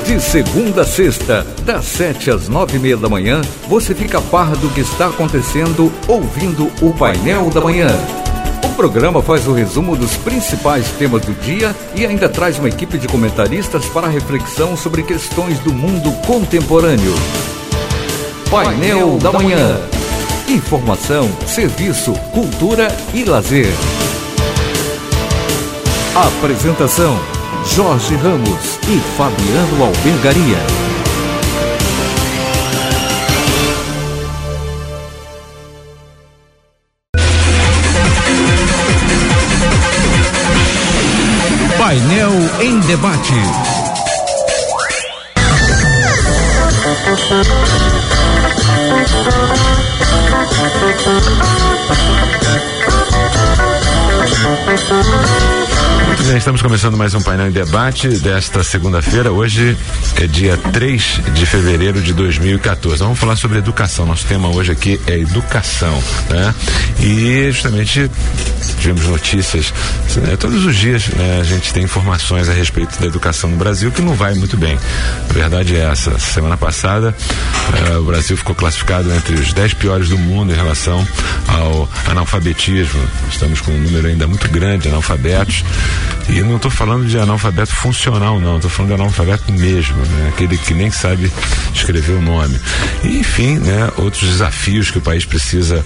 De segunda a sexta, das 7 às 9:30 da manhã, você fica a par do que está acontecendo ouvindo o Painel da Manhã. O programa faz o resumo dos principais temas do dia e ainda traz uma equipe de comentaristas para reflexão sobre questões do mundo contemporâneo. Painel da Manhã. Informação, serviço, cultura e lazer. Apresentação: Jorge Ramos e Fabiano Albergaria. Painel em Debate. Muito bem, estamos começando mais um Painel em Debate desta segunda-feira. Hoje é dia 3 de fevereiro de 2014. Vamos falar sobre educação. Nosso tema hoje aqui é educação, né? E justamente tivemos notícias, né? Todos os dias, né, a gente tem informações a respeito da educação no Brasil que não vai muito bem. A verdade é essa. Semana passada, o Brasil ficou classificado entre os 10 piores do mundo em relação ao analfabetismo. Estamos com um número ainda muito grande de analfabetos. E não estou falando de analfabeto funcional, não. Estou falando de analfabeto mesmo, né? Aquele que nem sabe escrever o nome. E, enfim, né? Outros desafios que o país precisa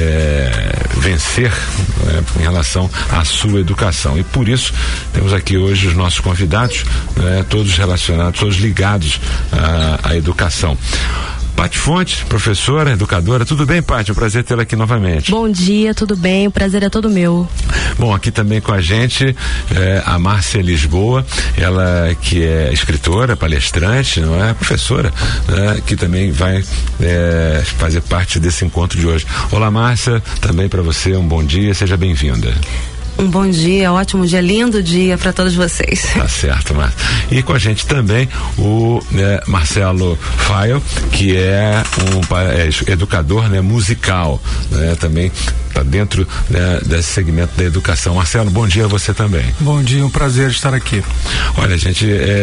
vencer, né? Em relação à sua educação. E por isso temos aqui hoje os nossos convidados, né? Todos relacionados, todos ligados à educação. Paty Fontes, professora, educadora. Tudo bem, Paty? É um prazer tê-la aqui novamente. Bom dia, tudo bem? O prazer é todo meu. Bom, aqui também com a gente a Márcia Lisboa, ela que é escritora, palestrante, não é? Professora, né? Que também vai fazer parte desse encontro de hoje. Olá, Márcia, também para você um bom dia, seja bem-vinda. Um bom dia, ótimo dia, lindo dia para todos vocês. Tá certo, Márcia. E com a gente também o Marcelo Faio, que é um educador, né, musical, né, também está dentro, né, desse segmento da educação. Marcelo, bom dia a você também. Bom dia, um prazer estar aqui. Olha, gente,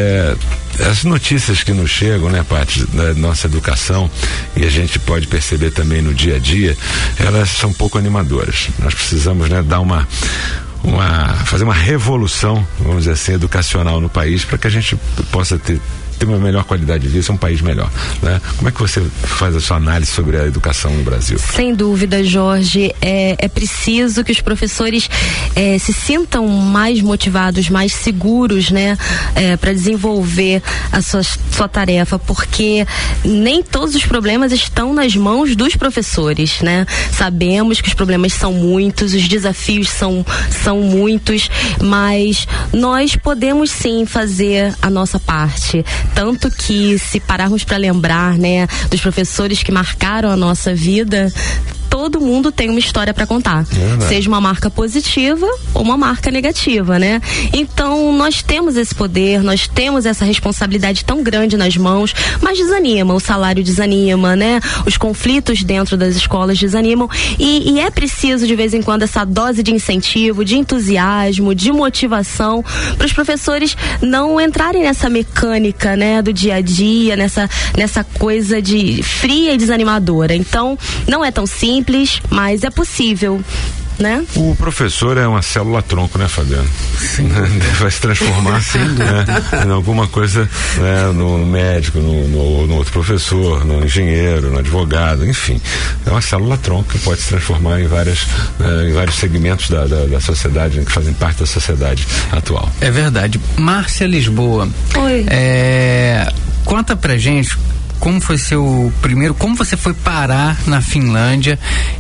as notícias que nos chegam, né, Paty, da nossa educação, e a gente pode perceber também no dia a dia, elas são um pouco animadoras. Nós precisamos, né, dar fazer uma revolução, vamos dizer assim, educacional no país, para que a gente possa ter uma melhor qualidade de vida, ser um país melhor, né? Como é que você faz a sua análise sobre a educação no Brasil? Sem dúvida, Jorge, é preciso que os professores se sintam mais motivados, mais seguros, né? Para desenvolver a sua tarefa, porque nem todos os problemas estão nas mãos dos professores, né? Sabemos que os problemas são muitos, os desafios são muitos, mas nós podemos sim fazer a nossa parte. Tanto que, se pararmos para lembrar, né, dos professores que marcaram a nossa vida, todo mundo tem uma história para contar, seja uma marca positiva ou uma marca negativa, né? Então nós temos esse poder, nós temos essa responsabilidade tão grande nas mãos, mas desanima, o salário desanima, né? Os conflitos dentro das escolas desanimam e é preciso de vez em quando essa dose de incentivo, de entusiasmo, de motivação para os professores não entrarem nessa mecânica, né, do dia a dia, nessa coisa de fria e desanimadora. Então não é tão simples, mas é possível, né? O professor é uma célula-tronco, né, Fabiano? Sim. Vai se transformar em alguma coisa, né, no médico, no outro professor, no engenheiro, no advogado, enfim. É uma célula-tronco que pode se transformar em vários segmentos da sociedade, que fazem parte da sociedade atual. É verdade. Márcia Lisboa. Oi. Conta pra gente como foi como você foi parar na Finlândia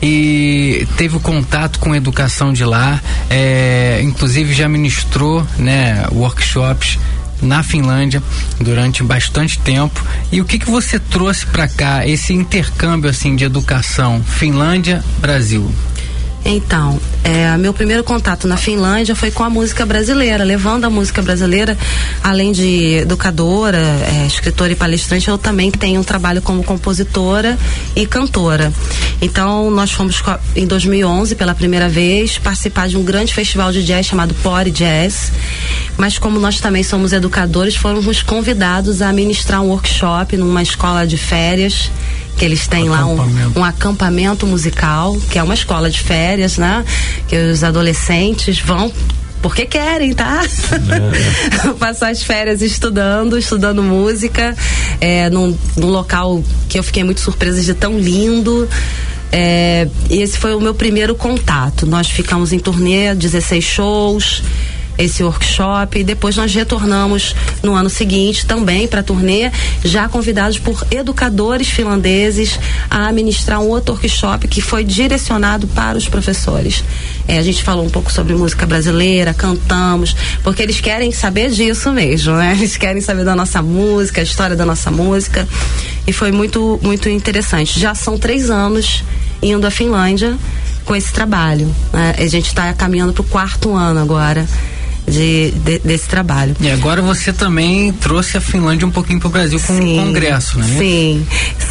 e teve o contato com a educação de lá, inclusive já ministrou, né, workshops na Finlândia durante bastante tempo. E o que você trouxe para cá, esse intercâmbio assim de educação Finlândia-Brasil? Então, meu primeiro contato na Finlândia foi com a música brasileira, levando a música brasileira, além de educadora, escritora e palestrante, eu também tenho um trabalho como compositora e cantora. Então, nós fomos em 2011, pela primeira vez, participar de um grande festival de jazz chamado Pori Jazz, mas como nós também somos educadores, fomos convidados a ministrar um workshop numa escola de férias, que eles têm lá um acampamento musical, que é uma escola de férias, né? Que os adolescentes vão porque querem, tá? Passar as férias estudando música, num local que eu fiquei muito surpresa de tão lindo. Esse foi o meu primeiro contato. Nós ficamos em turnê, 16 shows, esse workshop, e depois nós retornamos no ano seguinte também para a turnê, já convidados por educadores finlandeses a ministrar um outro workshop que foi direcionado para os professores. A gente falou um pouco sobre música brasileira, cantamos, porque eles querem saber disso mesmo, né? Eles querem saber da nossa música, a história da nossa música, e foi muito, muito interessante. Já são 3 anos indo à Finlândia com esse trabalho, né? A gente está caminhando para o 4º ano agora desse trabalho. E agora você também trouxe a Finlândia um pouquinho para o Brasil com um congresso, né? Sim,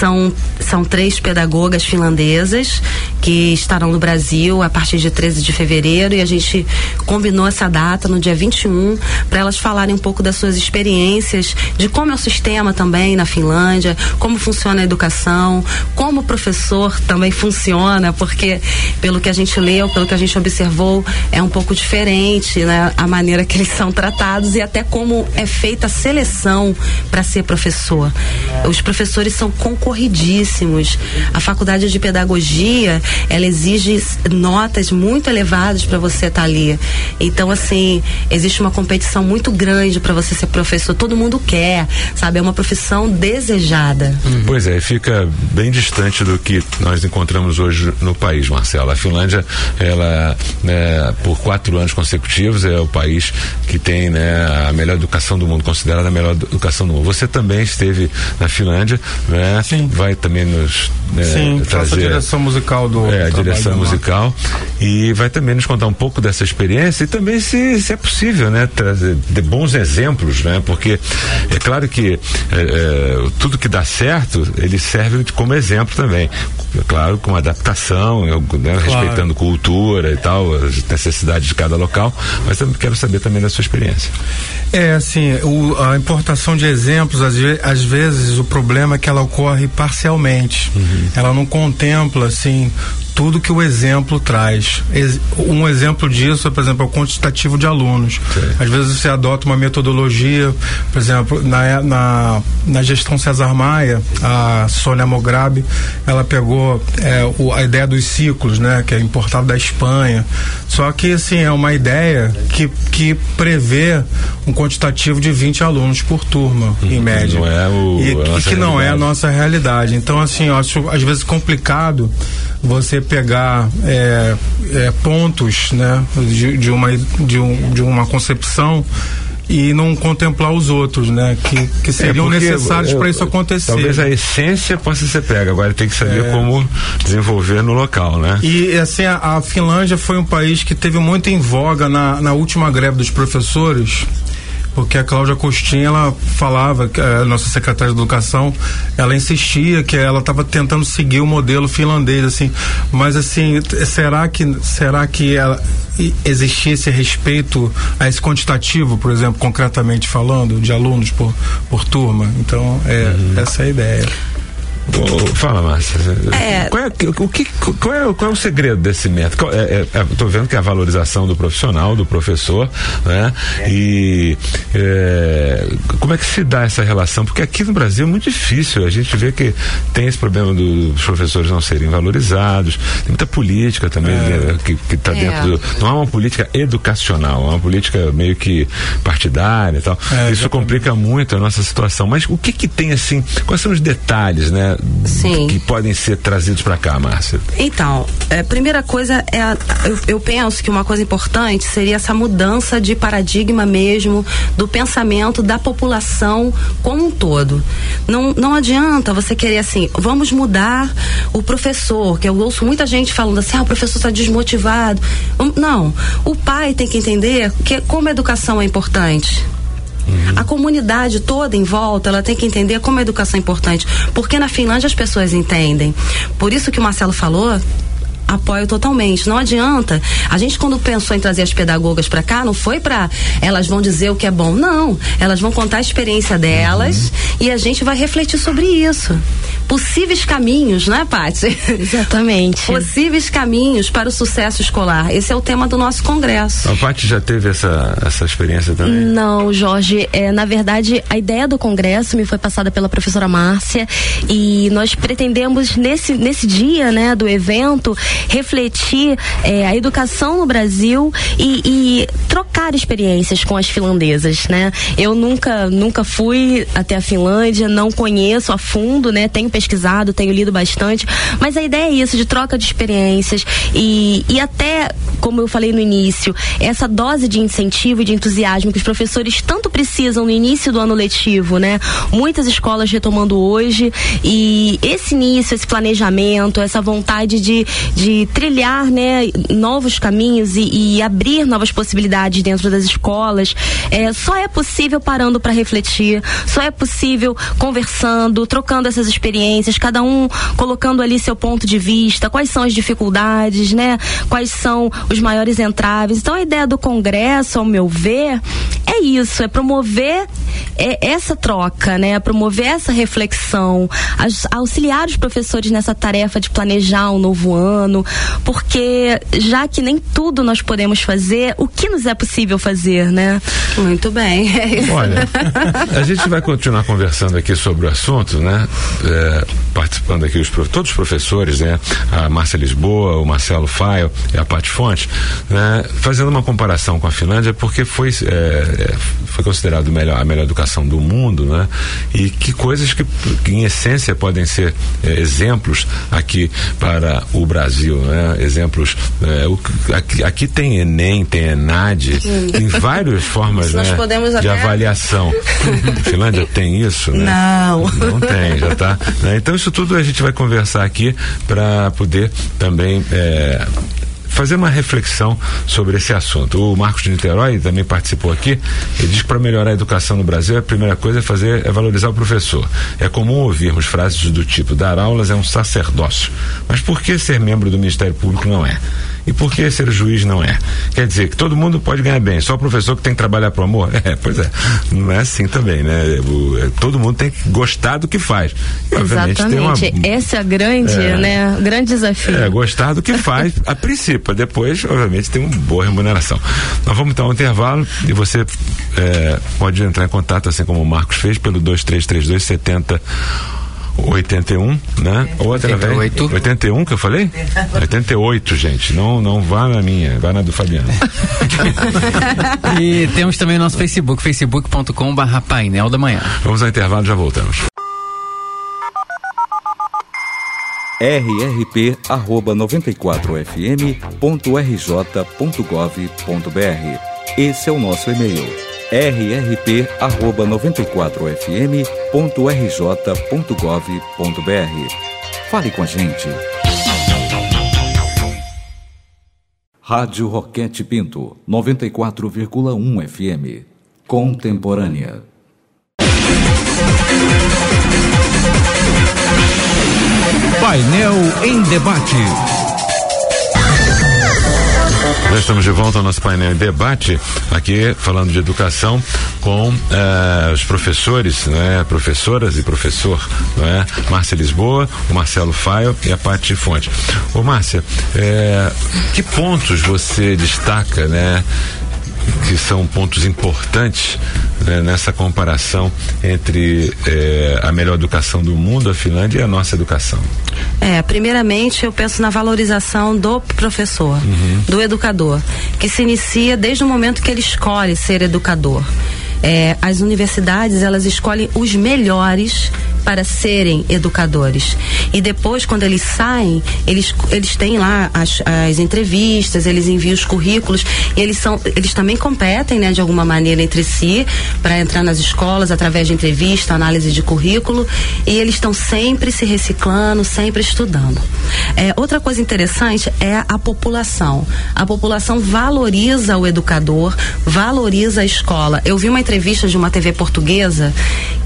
são 3 pedagogas finlandesas que estarão no Brasil a partir de 13 de fevereiro, e a gente combinou essa data no dia 21 para elas falarem um pouco das suas experiências, de como é o sistema também na Finlândia, como funciona a educação, como o professor também funciona, porque pelo que a gente leu, pelo que a gente observou, é um pouco diferente, né? A maneira que eles são tratados, e até como é feita a seleção para ser professor. Os professores são concorridíssimos. A faculdade de pedagogia, ela exige notas muito elevadas para você estar ali. Então, assim, existe uma competição muito grande para você ser professor. Todo mundo quer, sabe? É uma profissão desejada. Pois é, fica bem distante do que nós encontramos hoje no país, Marcela. A Finlândia, ela, por 4 anos consecutivos, é o país que tem, né, a melhor educação do mundo, considerada a melhor educação do mundo. Você também esteve na Finlândia, né? Sim. Vai também nos trazer a direção musical a direção musical, e vai também nos contar um pouco dessa experiência, e também se é possível, né, trazer de bons exemplos, né? Porque é claro que tudo que dá certo, ele serve como exemplo também, claro, com adaptação, né, respeitando cultura e tal, as necessidades de cada local, mas também quero saber também da sua experiência. Assim, a importação de exemplos, às vezes o problema é que ela ocorre parcialmente. Ela não contempla, assim, tudo que o exemplo traz. Um exemplo disso é, por exemplo, o quantitativo de alunos. Sim. Às vezes você adota uma metodologia, por exemplo, na gestão César Maia, a Sônia Mograbi, ela pegou a ideia dos ciclos, né, que é importado da Espanha. Só que, assim, é uma ideia que prevê um quantitativo de 20 alunos por turma, em média. Não é que não é a nossa realidade. Então, assim, eu acho às vezes complicado você pegar pontos, né, de uma concepção e não contemplar os outros, né, que seriam necessários para isso acontecer. Talvez a essência possa ser pega, agora tem que saber como desenvolver no local, né? E assim, a Finlândia foi um país que teve muito em voga na última greve dos professores, porque a Cláudia Costin, ela falava, a nossa secretária de Educação, ela insistia que ela estava tentando seguir o modelo finlandês, assim, mas assim, será que existia esse respeito a esse quantitativo, por exemplo, concretamente falando, de alunos por turma? Então, essa é a ideia. Fala, Márcia. Qual é o segredo desse método? Estou vendo que é a valorização do profissional, do professor, né? E como é que se dá essa relação? Porque aqui no Brasil é muito difícil. A gente vê que tem esse problema dos professores não serem valorizados. Tem muita política também que está dentro não é uma política educacional, é uma política meio que partidária e tal. Isso complica muito a nossa situação. Mas o que tem, assim, quais são os detalhes, né? Sim. Que podem ser trazidos para cá, Márcia? Então, primeira coisa eu penso que uma coisa importante seria essa mudança de paradigma mesmo do pensamento da população como um todo. Não adianta você querer, assim, vamos mudar o professor, que eu ouço muita gente falando assim, o professor está desmotivado. Não, o pai tem que entender como a educação é importante. A comunidade toda em volta, ela tem que entender como a educação é importante, porque na Finlândia as pessoas entendem. Por isso que o Marcelo falou, apoio totalmente. Não adianta. A gente, quando pensou em trazer as pedagogas para cá, não foi para elas vão dizer o que é bom, não. Elas vão contar a experiência delas e a gente vai refletir sobre isso. Possíveis caminhos, né, Paty? Exatamente. Possíveis caminhos para o sucesso escolar. Esse é o tema do nosso congresso. A Paty já teve essa experiência também? Não, Jorge. Na verdade, a ideia do congresso me foi passada pela professora Márcia e nós pretendemos nesse dia, né, do evento, refletir a educação no Brasil e trocar experiências com as finlandesas, né? Eu nunca fui até a Finlândia, não conheço a fundo, né? Tenho pesquisado, tenho lido bastante, mas a ideia é isso, de troca de experiências e até, como eu falei no início, essa dose de incentivo e de entusiasmo que os professores tanto precisam no início do ano letivo, né? Muitas escolas retomando hoje e esse início, esse planejamento, essa vontade de trilhar, né, novos caminhos e abrir novas possibilidades dentro das escolas, só é possível parando para refletir, só é possível conversando, trocando essas experiências, cada um colocando ali seu ponto de vista, quais são as dificuldades, né? Quais são os maiores entraves. Então a ideia do congresso, ao meu ver, é isso, é promover essa troca, né? Promover essa reflexão, auxiliar os professores nessa tarefa de planejar um novo ano, porque já que nem tudo nós podemos fazer, o que nos é possível fazer, né? Muito bem. Olha, a gente vai continuar conversando aqui sobre o assunto, né? Participando aqui todos os professores, né? A Márcia Lisboa, o Marcelo Faio e a Paty Fonte, né? Fazendo uma comparação com a Finlândia, porque foi considerado a melhor educação do mundo, né? E que coisas que em essência podem ser exemplos aqui para o Brasil, né? Exemplos, aqui tem Enem, tem ENAD, tem várias formas, né, de avaliação. A Finlândia tem isso, né? Não tem, já tá, né? Então isso tudo a gente vai conversar aqui para poder também fazer uma reflexão sobre esse assunto. O Marcos de Niterói também participou aqui. Ele diz que para melhorar a educação no Brasil, a primeira coisa é valorizar o professor. É comum ouvirmos frases do tipo: dar aulas é um sacerdócio. Mas por que ser membro do Ministério Público não é? E por que ser juiz não é? Quer dizer que todo mundo pode ganhar bem, só o professor que tem que trabalhar pro amor? Pois é, não é assim também, né? Todo mundo tem que gostar do que faz. E, obviamente, exatamente, essa é a grande, né? O grande desafio. Gostar do que faz, a princípio, depois, obviamente, tem uma boa remuneração. Nós vamos dar um intervalo e você pode entrar em contato, assim como o Marcos fez, pelo 2332-7081, né? Ou através 81 que eu falei? 88, gente. Não vá na minha, vá na do Fabiano. E temos também o nosso facebook.com/painel da manhã. Vamos ao intervalo, já voltamos. rrp@94fm.rj.gov.br. Esse é o nosso e-mail: rrp@94fm.rj.gov.br. Fale com a gente. Rádio Roquete Pinto, 94,1 FM. Contemporânea. Painel em Debate. Já estamos de volta ao nosso painel em debate, aqui falando de educação com os professores, né? Professoras e professor, né? Márcia Lisboa, o Marcelo Faio e a Paty Fonte. Ô Márcia, que pontos você destaca, né? Que são pontos importantes, né, nessa comparação entre a melhor educação do mundo, a Finlândia, e a nossa educação? Primeiramente eu penso na valorização do professor, do educador, que se inicia desde o momento que ele escolhe ser educador. As universidades, elas escolhem os melhores para serem educadores. E depois, quando eles saem, eles têm lá as entrevistas, eles enviam os currículos, e eles também competem, né, de alguma maneira entre si, para entrar nas escolas através de entrevista, análise de currículo, e eles estão sempre se reciclando, sempre estudando. Outra coisa interessante é a população. A população valoriza o educador, valoriza a escola. Eu vi uma entrevista de uma TV portuguesa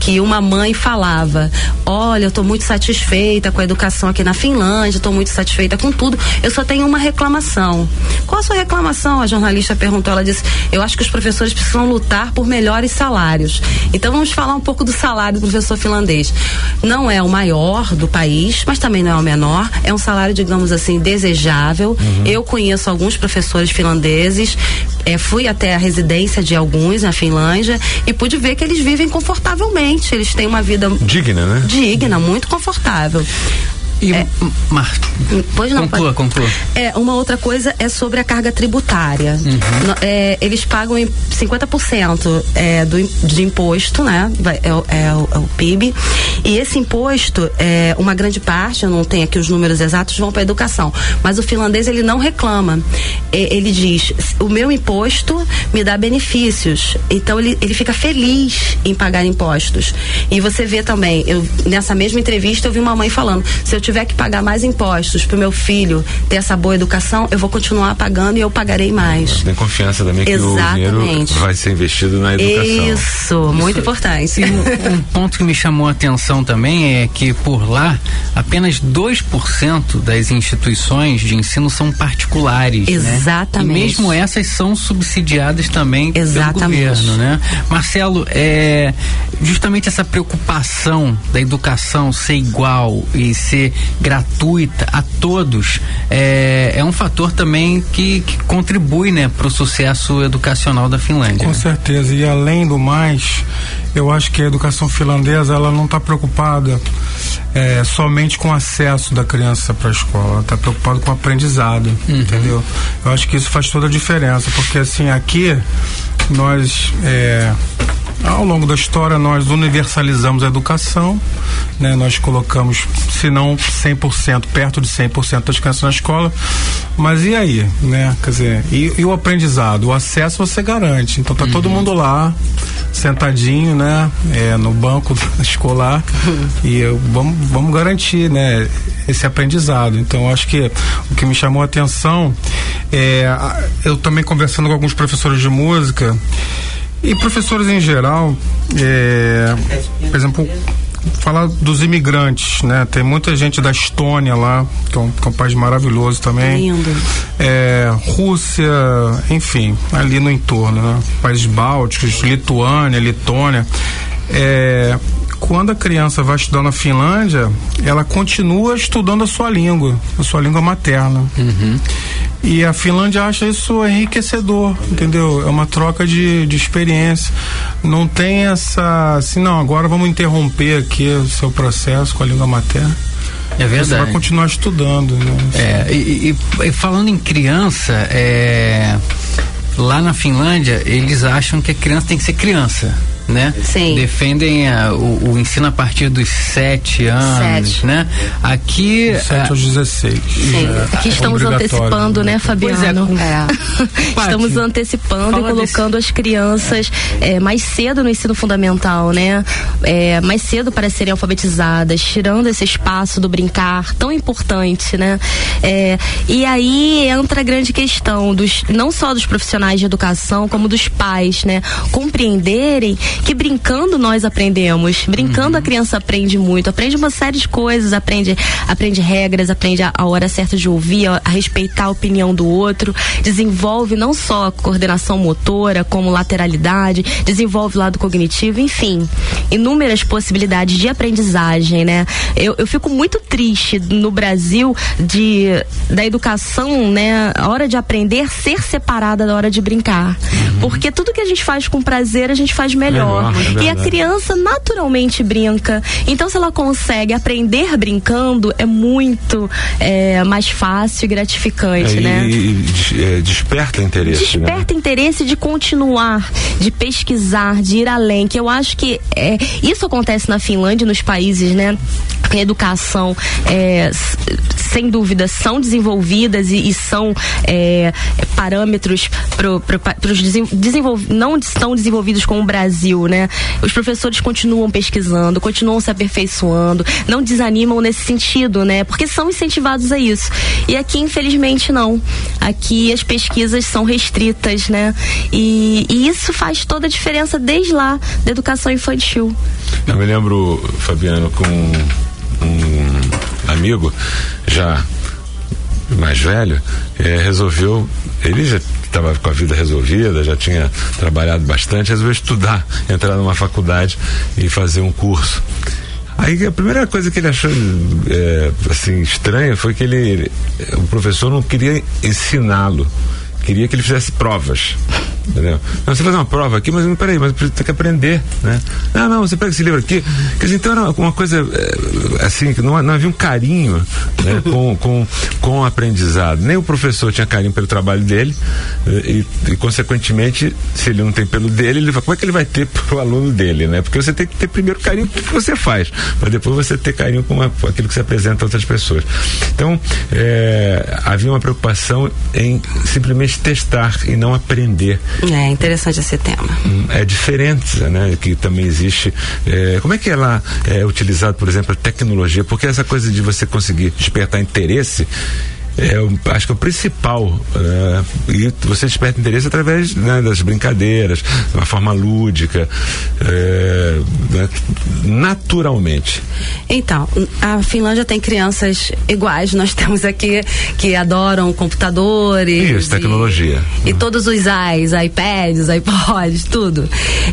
que uma mãe falava: olha, eu estou muito satisfeita com a educação aqui na Finlândia, estou muito satisfeita com tudo, eu só tenho uma reclamação. Qual a sua reclamação? A jornalista perguntou. Ela disse: eu acho que os professores precisam lutar por melhores salários. Então vamos falar um pouco do salário do professor finlandês. Não é o maior do país, mas também não é o menor, é um salário, digamos assim, desejável. Eu conheço alguns professores finlandeses, fui até a residência de alguns na Finlândia e pude ver que eles vivem confortavelmente, eles têm uma vida digna, né? Digna, muito confortável. E Pois não, conclua. Uma outra coisa é sobre a carga tributária. Eles pagam 50% de imposto, né? É o PIB. E esse imposto, uma grande parte, eu não tenho aqui os números exatos, vão para a educação. Mas o finlandês, ele não reclama. Ele diz: o meu imposto me dá benefícios. Então ele fica feliz em pagar impostos. E você vê também, nessa mesma entrevista eu vi uma mãe falando: se eu tiver que pagar mais impostos para o meu filho ter essa boa educação, eu vou continuar pagando e eu pagarei mais. Tem confiança também que o dinheiro vai ser investido na educação. Isso, muito importante. E um ponto que me chamou a atenção também é que por lá apenas 2% das instituições de ensino são particulares. Exatamente. Né? E mesmo essas são subsidiadas também pelo governo, né? Marcelo, justamente essa preocupação da educação ser igual e ser gratuita a todos é um fator também que contribui, né, para o sucesso educacional da Finlândia. Com certeza, e além do mais, eu acho que a educação finlandesa, ela não está preocupada somente com o acesso da criança para a escola, ela está preocupada com o aprendizado, entendeu? Eu acho que isso faz toda a diferença, porque assim, aqui nós ao longo da história nós universalizamos a educação, né? Nós colocamos, se não 100%, perto de 100% das crianças na escola, mas e aí, né? Quer dizer, e o aprendizado, o acesso você garante, então tá todo mundo lá, sentadinho, né? No banco escolar e vamos garantir, né? Esse aprendizado. Então acho que o que me chamou a atenção eu também conversando com alguns professores de música e professores em geral, por exemplo, falar dos imigrantes, né? Tem muita gente da Estônia lá, que é um país maravilhoso também. Lindo. Rússia, enfim, ali no entorno, né? Países bálticos, Lituânia, Letônia. Quando a criança vai estudar na Finlândia, ela continua estudando a sua língua materna. E a Finlândia acha isso enriquecedor, entendeu? É uma troca de experiência. Não tem essa, assim, não, agora vamos interromper aqui o seu processo com a língua materna. É verdade. Você vai continuar estudando, né? E falando em criança, lá na Finlândia, eles acham que a criança tem que ser criança, né? Sim. Defendem o ensino a partir dos 7 anos, né? Aqui 7 aos 16. Sim. Aqui estamos antecipando, né, Fabiano? Estamos antecipando e colocando as crianças mais cedo no ensino fundamental, né? Mais cedo para serem alfabetizadas, tirando esse espaço do brincar tão importante, né? E aí entra a grande questão não só dos profissionais de educação, como dos pais, né? Compreenderem que brincando nós aprendemos, brincando a criança aprende muito, aprende uma série de coisas, aprende regras, aprende a hora certa de ouvir, a respeitar a opinião do outro, desenvolve não só a coordenação motora, como lateralidade, desenvolve o lado cognitivo, enfim, inúmeras possibilidades de aprendizagem, né? Eu fico muito triste no Brasil da educação, né? A hora de aprender ser separada da hora de brincar, porque tudo que a gente faz com prazer, a gente faz melhor. E a criança naturalmente brinca. Então, se ela consegue aprender brincando, é muito mais fácil e gratificante, né? E desperta interesse. Desperta interesse de continuar, de pesquisar, de ir além. Que eu acho que isso acontece na Finlândia, nos países, né? A educação, sem dúvida, são desenvolvidas e são parâmetros não estão desenvolvidos como o Brasil, Brasil, né? Os professores continuam pesquisando, continuam se aperfeiçoando, não desanimam nesse sentido, né? Porque são incentivados a isso. E aqui, infelizmente, não. Aqui as pesquisas são restritas, né? E isso faz toda a diferença desde lá da educação infantil. Eu me lembro, Fabiano, com um amigo já mais velho, resolveu, ele já estava com a vida resolvida, já tinha trabalhado bastante, resolveu estudar, entrar numa faculdade e fazer um curso. Aí a primeira coisa que ele achou assim estranha foi que o professor não queria ensiná-lo, queria que ele fizesse provas. Entendeu? Não, você faz uma prova aqui, mas peraí, mas tem que aprender, né? Não, você pega esse livro aqui. Quer dizer, então era uma coisa assim, que não havia um carinho, né, com o aprendizado. Nem o professor tinha carinho pelo trabalho dele e consequentemente, se ele não tem pelo dele, como é que ele vai ter pro aluno dele, né? Porque você tem que ter primeiro carinho com o que você faz, para depois você ter carinho com aquilo que você apresenta a outras pessoas. Então, havia uma preocupação em simplesmente testar e não aprender. É interessante esse tema. É diferente, né? Que também existe. Como é que ela é utilizada, por exemplo, a tecnologia? Porque essa coisa de você conseguir despertar interesse, acho que é o principal, e você desperta interesse através, né, das brincadeiras, de uma forma lúdica, né, naturalmente. Então, a Finlândia tem crianças iguais, nós temos aqui que adoram computadores. Isso, tecnologia. E todos os iPads, iPods, tudo.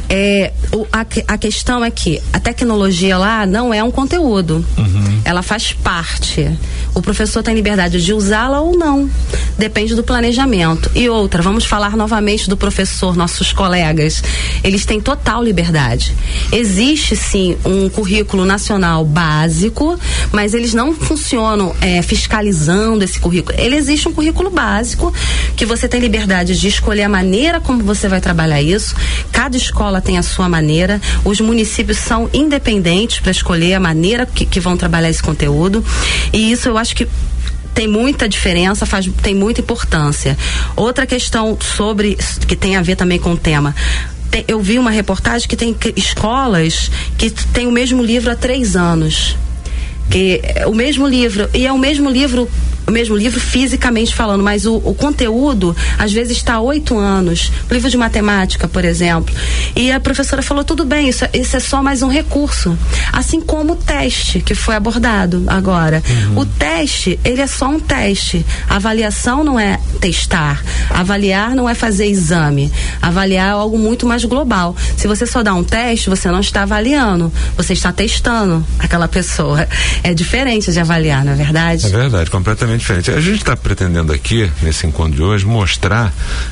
A questão é que a tecnologia lá não é um conteúdo, ela faz parte. O professor tem liberdade de usá-la ou não, depende do planejamento. E outra, vamos falar novamente do professor, nossos colegas, eles têm total liberdade. Existe sim um currículo nacional básico, mas eles não funcionam fiscalizando esse currículo. Existe um currículo básico que você tem liberdade de escolher a maneira como você vai trabalhar isso. Cada escola tem a sua maneira, os municípios são independentes para escolher a maneira que vão trabalhar esse conteúdo, e isso eu acho que tem muita diferença, tem muita importância. Outra questão que tem a ver também com o tema. Eu vi uma reportagem que tem escolas que tem o mesmo livro há 3 anos. Que é o mesmo livro, e é o mesmo livro fisicamente falando, mas o conteúdo às vezes está há 8 anos, livro de matemática, por exemplo, e a professora falou, tudo bem, isso é só mais um recurso, assim como o teste que foi abordado agora. O teste, ele é só um teste, a avaliação não é testar, avaliar não é fazer exame, avaliar é algo muito mais global. Se você só dá um teste, você não está avaliando, você está testando aquela pessoa. É diferente de avaliar, não é verdade? É verdade, completamente diferente. A gente está pretendendo aqui, nesse encontro de hoje, mostrar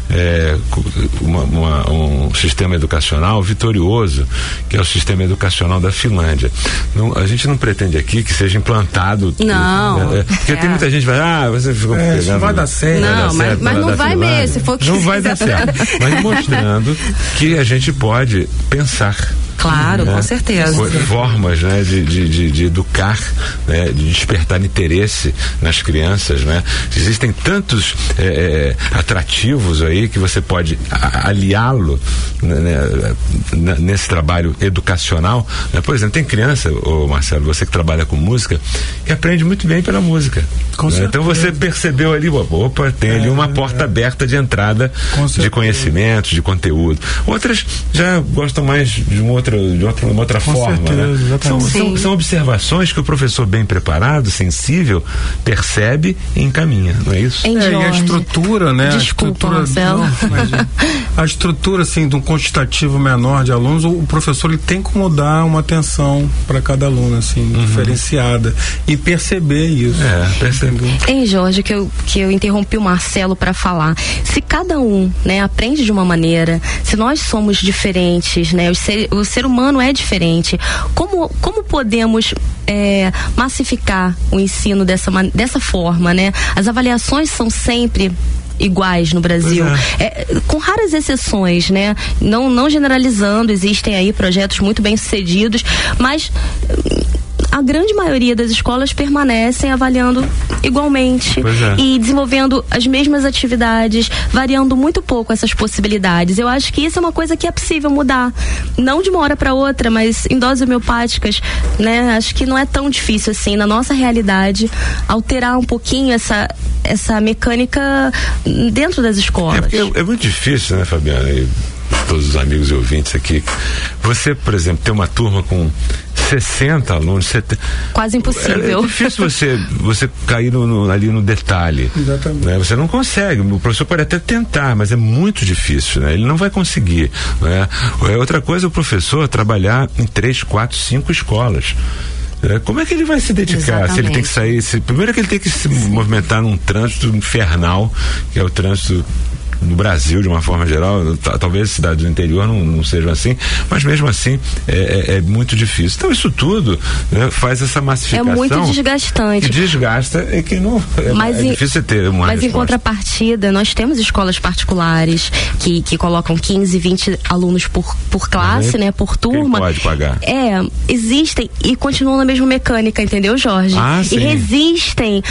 um sistema educacional vitorioso, que é o sistema educacional da Finlândia. A gente não pretende aqui que seja implantado. Não. Porque tem muita gente que vai, você ficou pegando. Não vai dar certo. Não, mas não vai mesmo, se for que não vai dar certo. Mas mostrando que a gente pode pensar. Claro, com certeza. Formas, né, de educar, né, de despertar interesse nas crianças, né? Existem tantos atrativos aí que você pode aliá-lo, né, nesse trabalho educacional, né? Por exemplo, tem criança, Marcelo, você que trabalha com música, que aprende muito bem pela música. Né? Então você percebeu ali, opa, tem ali uma porta aberta de entrada de conhecimentos, de conteúdo. Outras já gostam mais de uma outra forma, certeza, né? São observações que o professor bem preparado, sensível, percebe e encaminha, não é isso? E a estrutura, né? Desculpa, Marcelo. A estrutura, assim, de um quantitativo menor de alunos, o professor ele tem como dar uma atenção para cada aluno, assim, diferenciada, e perceber isso. Hein, Jorge, que eu interrompi o Marcelo para falar. Se cada um, né, aprende de uma maneira, se nós somos diferentes, né, o ser humano é diferente, como podemos massificar o ensino dessa forma, né? As avaliações são sempre iguais no Brasil, com raras exceções, né? Não generalizando, existem aí projetos muito bem sucedidos, mas a grande maioria das escolas permanecem avaliando igualmente e desenvolvendo as mesmas atividades, variando muito pouco essas possibilidades. Eu acho que isso é uma coisa que é possível mudar, não de uma hora para outra, mas em doses homeopáticas, né? Acho que não é tão difícil assim, na nossa realidade, alterar um pouquinho essa mecânica dentro das escolas. É muito difícil, né, Fabiana? E todos os amigos e ouvintes aqui. Você, por exemplo, tem uma turma com 60 alunos, quase impossível. É difícil você cair ali no detalhe. Exatamente. Né? Você não consegue. O professor pode até tentar, mas é muito difícil, né? Ele não vai conseguir. Né? Outra coisa é o professor trabalhar em 3, 4, 5 escolas. Como é que ele vai se dedicar? Exatamente. Se ele tem que sair. Primeiro que ele tem que se movimentar num trânsito infernal, que é o trânsito no Brasil, de uma forma geral. Talvez cidades do interior não sejam assim, mas mesmo assim é muito difícil. Então isso tudo, né, faz essa massificação. É muito desgastante. Que desgasta e que não é difícil ter uma Mas resposta. Em contrapartida, nós temos escolas particulares que colocam 15, 20 alunos por classe, né, por turma. Quem pode pagar? Existem e continuam na mesma mecânica, entendeu, Jorge? Sim. E resistem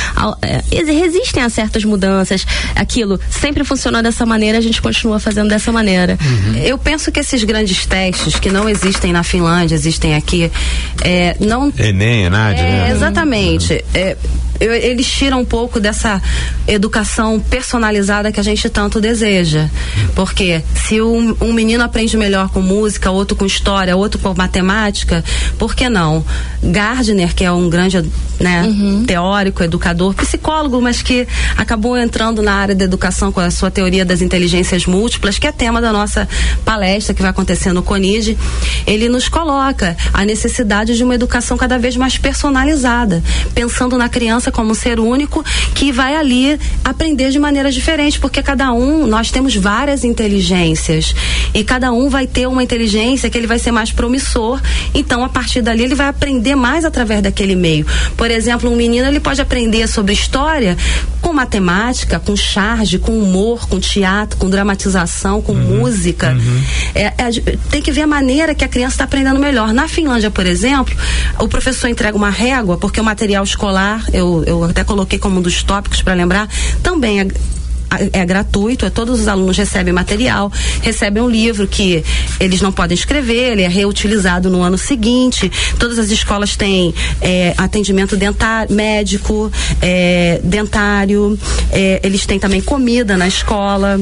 a certas mudanças. Aquilo sempre funcionou dessa maneira, a gente continua fazendo dessa maneira. Eu penso que esses grandes testes que não existem na Finlândia, existem aqui, não... Enem, Enadia, né? Exatamente. Eles tiram um pouco dessa educação personalizada que a gente tanto deseja. Porque se um menino aprende melhor com música, outro com história, outro com matemática, por que não? Gardner, que é um grande, né, teórico, educador, psicólogo, mas que acabou entrando na área da educação com a sua teoria das inteligências múltiplas, que é tema da nossa palestra que vai acontecer no CONID. Ele nos coloca a necessidade de uma educação cada vez mais personalizada, pensando na criança como um ser único que vai ali aprender de maneiras diferentes, porque nós temos várias inteligências e cada um vai ter uma inteligência que ele vai ser mais promissor, então a partir dali ele vai aprender mais através daquele meio. Por exemplo, um menino, ele pode aprender sobre história com matemática, com charge, com humor, com teatro, com dramatização, com música. Tem que ver a maneira que a criança está aprendendo melhor. Na Finlândia, por exemplo, o professor entrega uma régua, porque o material escolar, eu até coloquei como um dos tópicos para lembrar, também é gratuito, todos os alunos recebem material, recebem um livro que eles não podem escrever, ele é reutilizado no ano seguinte. Todas as escolas têm atendimento médico, dentário, eles têm também comida na escola.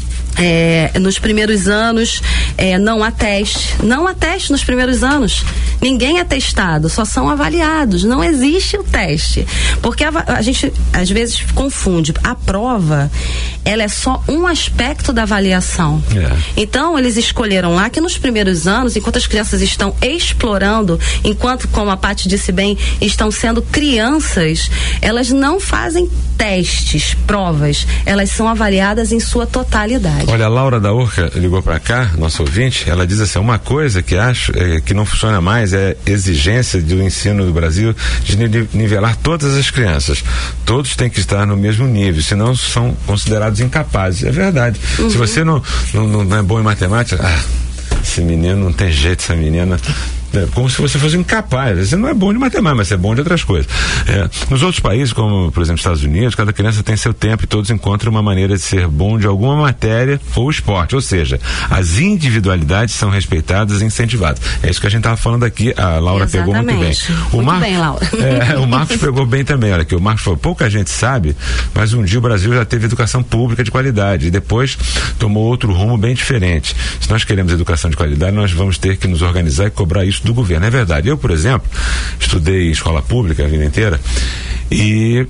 Nos primeiros anos não há teste nos primeiros anos, ninguém é testado, só são avaliados, não existe o teste, porque a gente às vezes confunde. A prova, ela é só um aspecto da avaliação. Então eles escolheram lá que nos primeiros anos, enquanto as crianças estão explorando, enquanto, como a Paty disse bem, estão sendo crianças, elas não fazem testes, provas, elas são avaliadas em sua totalidade. Olha, a Laura da Urca ligou para cá, nosso ouvinte, ela diz assim: uma coisa que acho que não funciona mais é a exigência do ensino do Brasil de nivelar todas as crianças. Todos têm que estar no mesmo nível, senão são considerados incapazes. É verdade. Se você não é bom em matemática, esse menino não tem jeito, essa menina... como se você fosse incapaz. Você não é bom de matemática, mas você é bom de outras coisas. Nos outros países, como por exemplo Estados Unidos, cada criança tem seu tempo e todos encontram uma maneira de ser bom de alguma matéria ou esporte, ou seja, as individualidades são respeitadas e incentivadas. É isso que a gente estava falando aqui, a Laura pegou muito bem. Bem, Laura. O Marcos pegou bem também, olha aqui, o Marcos falou: pouca gente sabe, mas um dia o Brasil já teve educação pública de qualidade e depois tomou outro rumo bem diferente. Se nós queremos educação de qualidade, nós vamos ter que nos organizar e cobrar isso do governo. É verdade. Eu, por exemplo, estudei em escola pública a vida inteira e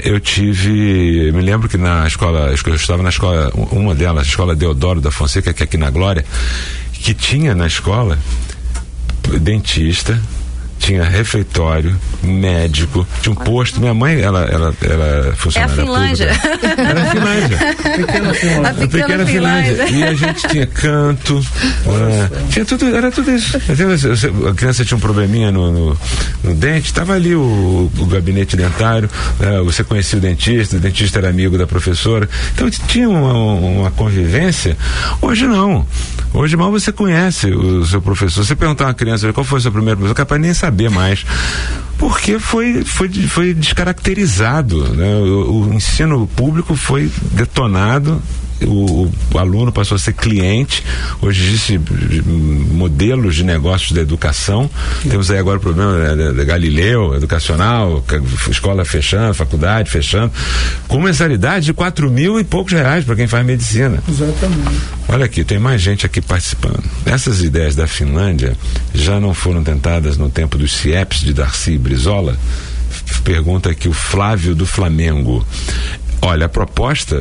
me lembro que na escola, eu estava na escola, uma delas, a escola Deodoro da Fonseca, que é aqui na Glória, que tinha na escola dentista, tinha refeitório, médico, tinha um posto. Minha mãe, ela funcionária Finlândia. Pública. Era a Finlândia. A pequena Finlândia. E a gente tinha canto, tinha tudo, era tudo isso. A criança tinha um probleminha no dente, estava ali o gabinete dentário, você conhecia o dentista era amigo da professora, então tinha uma convivência. Hoje não. Hoje mal você conhece o seu professor. Você perguntar a uma criança qual foi o seu primeiro professor, capaz nem saber mais. porque foi descaracterizado, né? O ensino público foi detonado. O aluno passou a ser cliente. Hoje existe modelos de negócios da educação. Temos aí agora o problema da Galileu educacional, escola fechando, faculdade fechando, com mensalidade de 4.000 e poucos reais para quem faz medicina. Exatamente. Olha aqui, tem mais gente aqui participando. Essas ideias da Finlândia já não foram tentadas no tempo dos CIEPs de Darcy Brizola? Pergunta aqui o Flávio do Flamengo. Olha, a proposta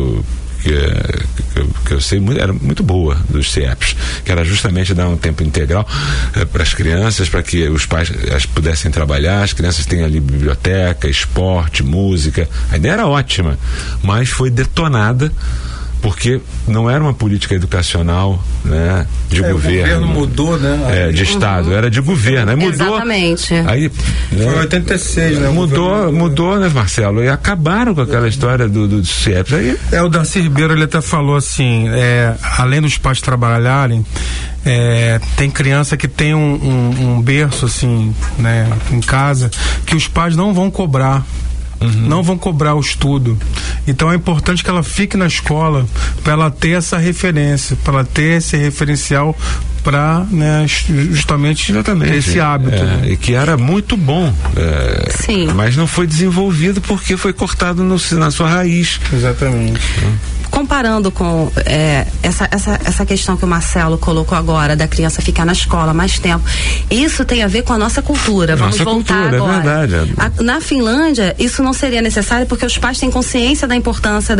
que eu sei era muito boa dos CIEPs, que era justamente dar um tempo integral para as crianças, para que os pais pudessem trabalhar, as crianças têm ali biblioteca, esporte, música. A ideia era ótima, mas foi detonada porque não era uma política educacional, né, de governo. O governo mudou, né? De Estado, era de governo. Aí mudou. Exatamente. Aí, né, foi 86, né? Mudou, né, Marcelo? E acabaram com aquela história do CIEPs. Aí... o Darcy Ribeiro, ele até falou assim, além dos pais trabalharem, tem criança que tem um berço, assim, né, em casa, que os pais não vão cobrar. Não vão cobrar o estudo. Então é importante que ela fique na escola para ela ter essa referência, para ela ter esse referencial para, né, justamente esse hábito. E que era muito bom. Sim. Mas não foi desenvolvido porque foi cortado na sua raiz. Exatamente. Comparando com essa questão que o Marcelo colocou agora, da criança ficar na escola mais tempo, isso tem a ver com a nossa cultura. Vamos voltar agora. É verdade. Na Finlândia, isso não seria necessário porque os pais têm consciência da importância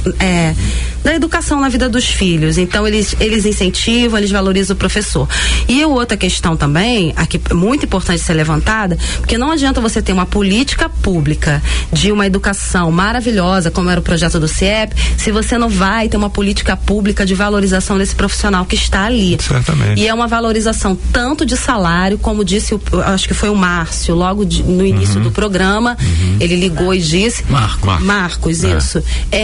da educação na vida dos filhos. Então, eles incentivam, eles valorizam o professor. E outra questão também, aqui muito importante ser levantada, porque não adianta você ter uma política pública de uma educação maravilhosa, como era o projeto do CIEP, se você não vai ter uma política pública de valorização desse profissional que está ali. Certamente. E é uma valorização tanto de salário, como disse, acho que foi o Márcio, logo no início do programa, ele ligou e disse... Marcos, isso.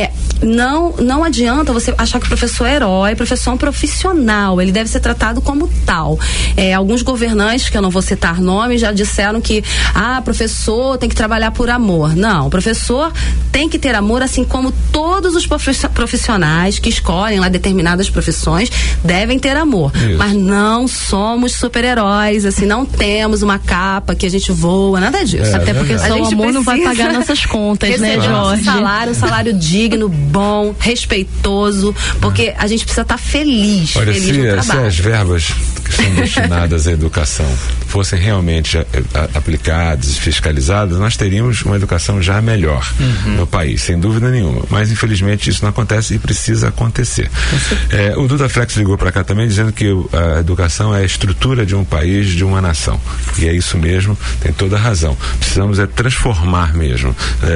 Não adianta você achar que o professor é herói, o professor é um profissional, ele deve ser tratado como tal. Alguns governantes, que eu não vou citar nomes, já disseram que professor tem que trabalhar por amor. Não, o professor tem que ter amor, assim como todos os profissionais que escolhem lá determinadas profissões devem ter amor. Isso. Mas não somos super-heróis, assim, não temos uma capa que a gente voa, nada disso. Até porque só o amor não vai pagar nossas contas, né, Jorge? Um salário digno, bom, respeitoso, porque a gente precisa estar feliz. Olha, feliz no trabalho. Se as verbas que são destinadas à educação fossem realmente aplicadas e fiscalizadas, nós teríamos uma educação já melhor no país, sem dúvida nenhuma. Mas infelizmente isso não acontece e precisa acontecer. O Duda Flex ligou para cá também dizendo que a educação é a estrutura de um país, de uma nação. E é isso mesmo, tem toda a razão. Precisamos transformar mesmo.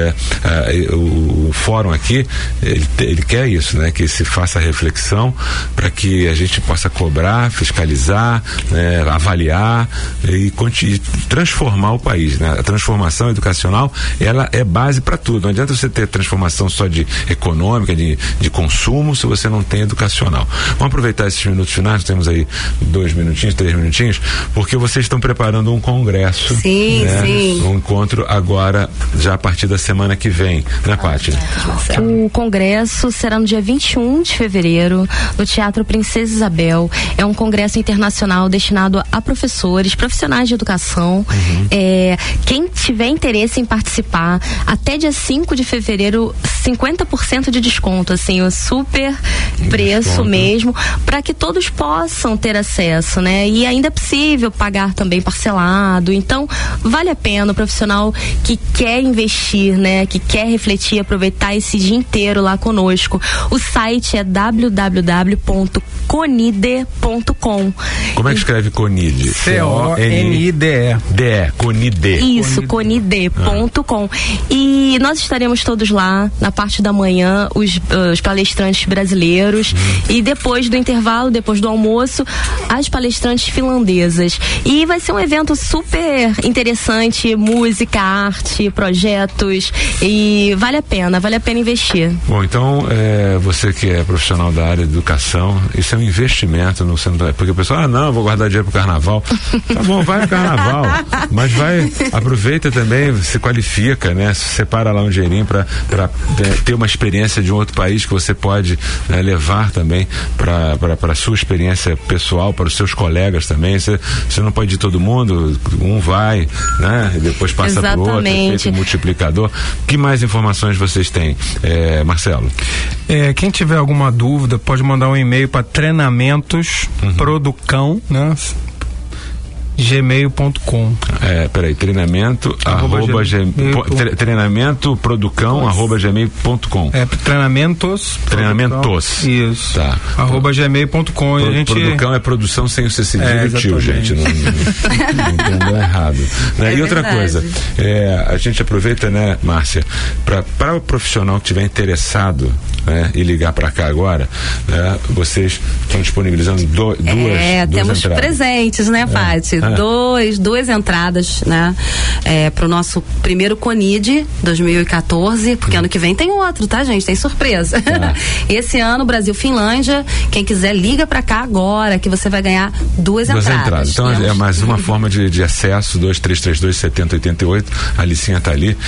O fórum aqui, ele quer isso, né? Que se faça a reflexão para que a gente possa cobrar, fiscalizar, avaliar e transformar o país, né? A transformação educacional, ela é base para tudo. Não adianta você ter transformação só de econômica, de consumo, se você não tem educacional. Vamos aproveitar esses minutos finais, temos aí 2 minutinhos, 3 minutinhos, porque vocês estão preparando um congresso. Sim, né? Sim. Um encontro agora, já a partir da semana que vem, né, Pátia? O congresso será no dia 21 de fevereiro, no Teatro Princesa Isabel. É um congresso internacional destinado a professores, profissionais de educação. Quem tiver interesse em participar, até dia 5 de fevereiro, 50% de desconto, assim, o super preço mesmo, para que todos possam ter acesso, né? E ainda é possível pagar também parcelado. Então, vale a pena o profissional que quer investir, né? Que quer refletir, aproveitar esse dia inteiro lá conosco. O site é www.conide.com. Como é que escreve Conide? C-O-N-I-D-E. Conide. Isso, conide.com. E nós estaremos todos lá na parte da manhã, os palestrantes brasileiros, e depois do intervalo, depois do almoço, as palestrantes finlandesas. E vai ser um evento super interessante, música, arte, projetos, e vale a pena investir. Bom, então, você que é profissional da área de educação, isso é um investimento no centro, porque o pessoal, não, vou guardar dinheiro pro carnaval. Tá bom, Não vai no carnaval, mas aproveita também, se qualifica, né? Separa lá um dinheirinho para ter uma experiência de um outro país que você pode, né, levar também para a sua experiência pessoal, para os seus colegas também. Você não pode ir todo mundo, um vai, né? E depois passa para o outro, feito multiplicador. Que mais informações vocês têm, Marcelo? Quem tiver alguma dúvida pode mandar um e-mail para treinamentos.producão, né? gmail.com. Peraí, treinamento treinamento producão @gmail.com. Treinamentos. Isso. Tá. @gmail.com. E a gente... Producão é produção sem o C cedilha do tio, gente. Não entendeu errado. Né? E outra coisa, a gente aproveita, né, Márcia, para o profissional que estiver interessado, né, e ligar para cá agora, né, vocês estão disponibilizando duas temos entradas. Presentes, né, Paty? Duas entradas, né, pro nosso primeiro CONID 2014, porque ano que vem tem outro, tá, gente? Tem surpresa. Esse ano, Brasil-Finlândia, quem quiser liga pra cá agora, que você vai ganhar duas entradas. Então é mais uma forma de acesso, 2332-7088, a Licinha tá ali,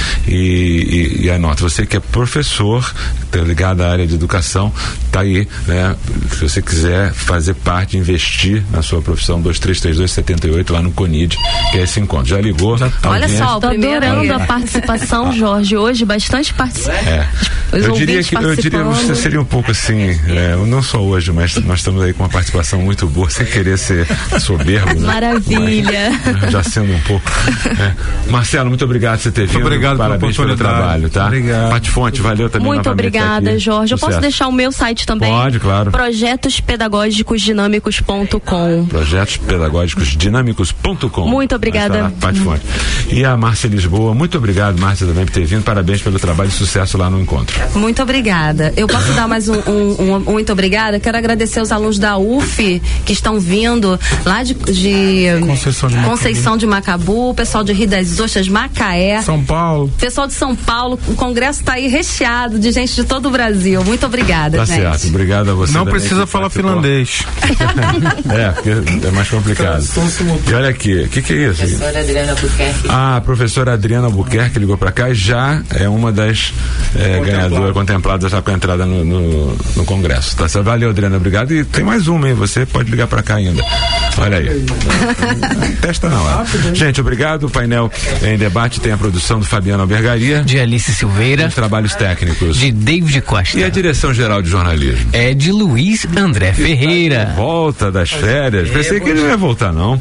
e anota, você que é professor, tá ligado à área de educação, tá aí, né? Se você quiser fazer parte, investir na sua profissão, 2332-7088, lá no CONID, que é esse encontro. Já ligou? Olha só, tô adorando a participação, Jorge, hoje, bastante participação. Eu diria que você seria um pouco assim, não só hoje, mas nós estamos aí com uma participação muito boa, sem querer ser soberbo, né? Maravilha. Mas, já sendo um pouco. Marcelo, muito obrigado por você ter vindo. Obrigado, parabéns pelo trabalho, tá? Obrigado. Pati Fonte, valeu também. Muito obrigada, Jorge. Eu posso deixar o meu site também? Pode, claro. projetospedagógicosdinâmicos.com. projetospedagógicosdinâmicos.com. Muito obrigada. Pati Fonte. E a Márcia Lisboa, muito obrigado, Márcia, também por ter vindo. Parabéns pelo trabalho e sucesso lá no encontro. Muito obrigada. Eu posso dar mais um muito obrigada? Quero agradecer aos alunos da UF que estão vindo lá de Conceição de Macabu, o pessoal de Rio das Ostras, Macaé, São Paulo. Pessoal de São Paulo. O congresso está aí recheado de gente de todo o Brasil. Muito obrigada, gente. Certo, obrigado a você. Não precisa falar finlandês. Porque é mais complicado. E olha aqui, o que é isso? Professora Adriana Albuquerque. A professora Adriana Albuquerque ligou pra cá e já é uma das ganhadoras contempladas já com a entrada no congresso. Tá? Valeu, Adriana, obrigado. E tem mais uma, hein? Você pode ligar pra cá ainda. Olha aí. Testa na hora. Gente, obrigado. O painel em debate tem a produção do Fabiano Albergaria, de Alice Silveira, os trabalhos técnicos de David Costa e a direção geral de jornalismo é de Luiz André Ferreira. Volta das férias. Pensei que ele não ia voltar, não.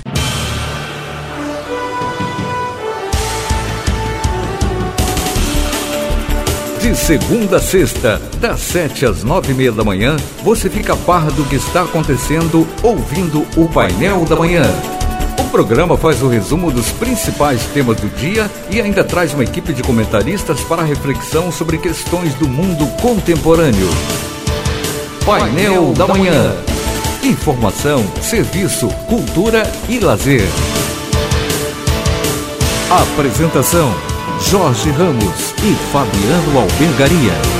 De segunda a sexta, das 7 às 9:30 da manhã, você fica a par do que está acontecendo ouvindo o Painel da Manhã. O programa faz o resumo dos principais temas do dia e ainda traz uma equipe de comentaristas para reflexão sobre questões do mundo contemporâneo. Painel da Manhã. Informação, serviço, cultura e lazer. Apresentação: Jorge Ramos e Fabiano Albergaria.